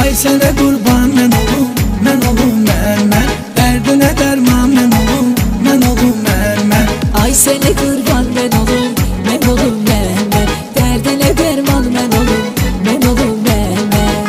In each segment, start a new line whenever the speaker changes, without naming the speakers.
Ay sənə qurban mən olum, mən olum mən dərdinə dərman mən olum, mən olum mən
Ay sənə qurban mən olum, mən olum mən dərdinə dərman mən olum, mən olum mən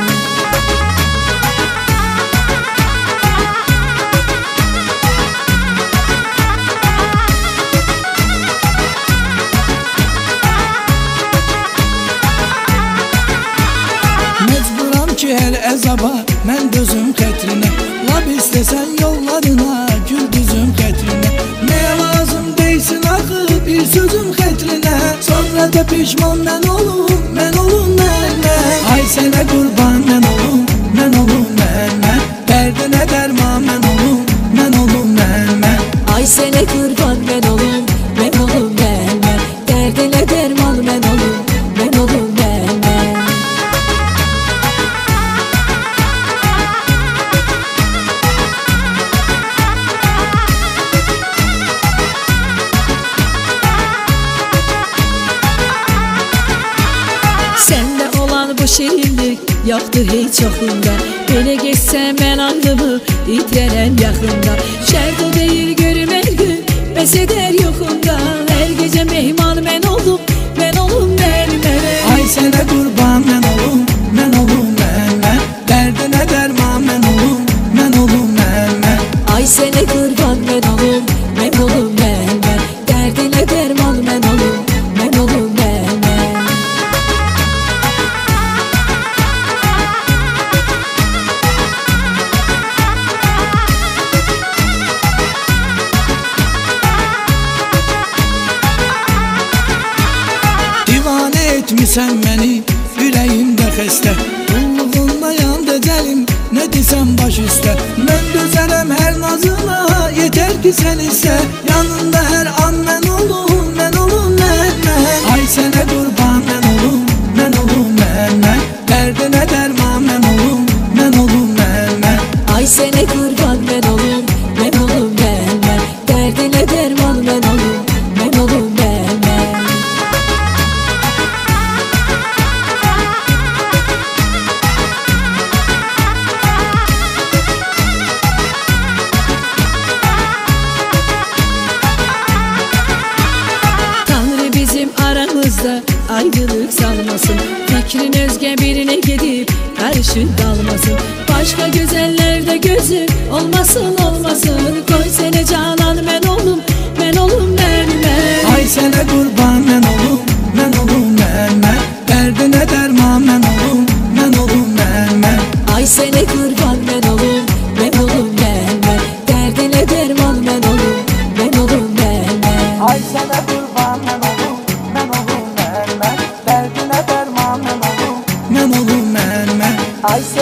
Mecburam ki hər əzaba mən dözüm xətrinə, lab istəsən yollarına gül düzüm xətrinə. Nəyə lazım deysin axı bir sözüm xətrinə, sonra da pişman mən olum, mən olum mən Ay sənə qurban mən olum, mən olum mən dərdinə dərman mən olum, mən olum mən
Ay sənə qurban mən olum, mən olum mən dərdinə dərman mən olum, mən olum mən Səndə olan bu şirinlik yoxdur heç yoxunda. Belə geçsəm mən ağlımı itirərəm yaxında. Şərt o deyil görüm hər gün bəs edər yoxunda. Hər gecə mehman mən olum, mən olum mən
Ay sənə qurban mən olum, mən olum mən dərdinə dərman mən olum, mən olum mən
Ay sənə qurban mən olum, mən olum mən dərdinə dərman mən olum, mən olum mən
Divanə etmisən məni, ürəyimdə xəstə, qulluğundan dəcəlim, nə desəm baş üstə. Mən dözərəm hər nazına, yetər ki sən istə, yanında hər an mən olum, mən olum mən Ay sənə qurban mən olum, mən olum mən dərdinə dərman mən olum, mən olum mən
Ay sənə qurban mən olum, mən olum mən dərdinə dərman mən olum, mən olum mən Tanrı bizim aramızda ayrılık salmasın, fikrin özge birine gidip karışık kalmasın. Başka gözellerde gözü olmasın olmasın. Koy sene canan ben olum, ben olum ben
Ay sənə qurban mən olum, mən olum mən dərdinə dərman mən olum, mən olum mən
Ay sene kurban ben olum, ben olum ben derdine derman ben olum, ben olum ben
Ay sənə qurban mən olum, mən olum mən dərdinə dərman mən olum, mən olum mən
Ay